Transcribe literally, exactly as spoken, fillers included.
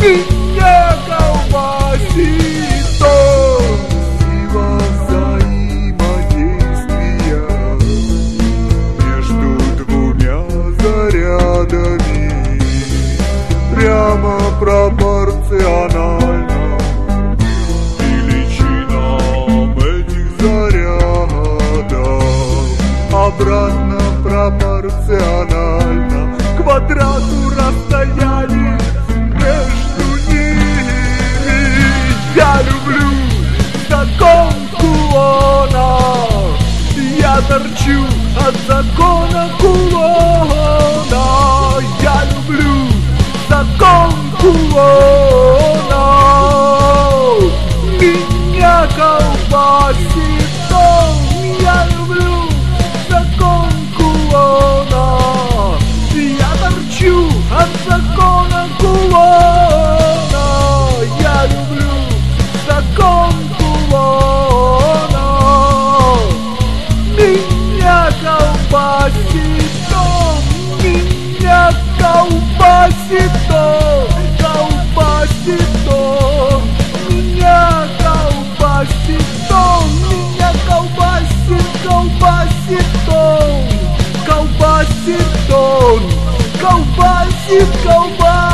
меня колбасит он. Сила взаимодействия между двумя зарядами прямо пропорционально величинам этих зарядов, обратно пропорционально квадрату расстояний между ними. Я люблю закон кулона, я торчу от закона кулона. Я люблю закон кулона, меня колбасит он. Я люблю закон кулона, я торчу от закона кулона. Я люблю закон кулона, меня колбасит он, меня колбасит он, колбасит он, меня колбасит он, меня колбасит, колбасит он, колбасит он, колбасит, колбасит.